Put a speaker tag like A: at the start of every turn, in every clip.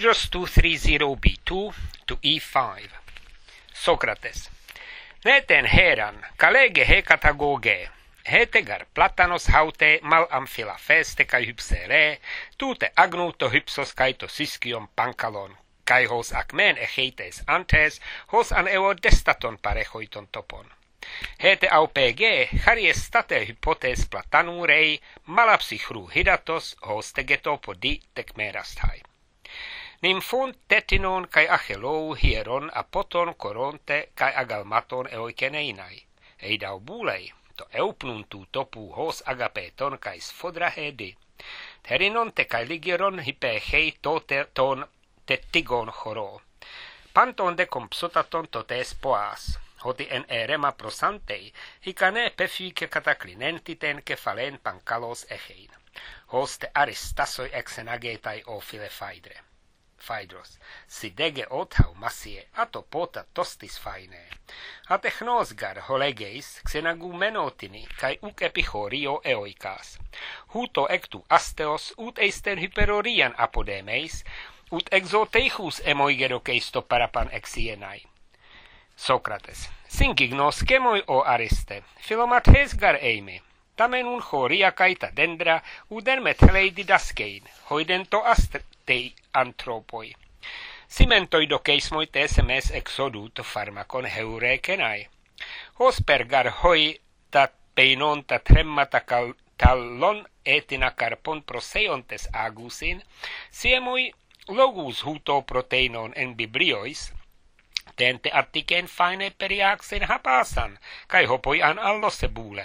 A: Phaedrus 230b2 to e5. Sócrates. Neten heran, kalege he katagoge, hetegar platanos haute mal amphila feste kai hypsere, tute agnuto hypsos kaito syskion pankalon, kai hos akmen echeites antes, hos an eo destaton parechoiton topon. Hete au pg, chariestate hypotes platanurei, malapsichru hidatos, hos tegeto podi tekmerasthai. Nymphon tetinon kai achelou hieron apoton koronte kai agalmaton eoikeneinai, eidau bulei, to eupnuntu topu hos agapeton kai sfodrahedi, terinon te kai ligeron hypechei tote ton tettigon choro, panton de compsotaton totes poas, hoti en erema prosantei, hikane pefike kataklinentiten kefalen pankalos echein, hos te aristasoi exenagetai ofile faidre. Phaedros, sidege othau massie, atopota tostis faine. Atechnosgar holegeis, xenagumenotini, kai uc epichorio eoikas. Huto ectu asteos, ut eisten hyperorian apodemeis, ut exoteichus emoigerokeisto parapan exienai. Sócrates, synkignos kemoi o ariste, philomates gar eimi. Tamen un choria kaita dendra, udermet helei didaskein, hoidento astei antropoi. Cimentoidokeismoi tesemes exodut pharmacon heurekenai. Hospergar hoi tat peinon tat remmata tallon etina carpon proseontes agusin, siemoi logus huto proteinon en bibliois, tente artiken faine periaxen hapasan, kai hopoi an allosse bule.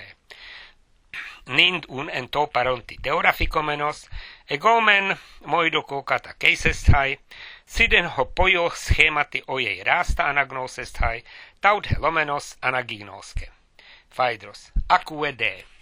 A: Nind un ento paronti teograficomenos, egomen moidoko kata keisesthai, siden hopoio schemati oiei rasta anagnosesthai, taud helomenos anagignoske. Phaedros, acue de.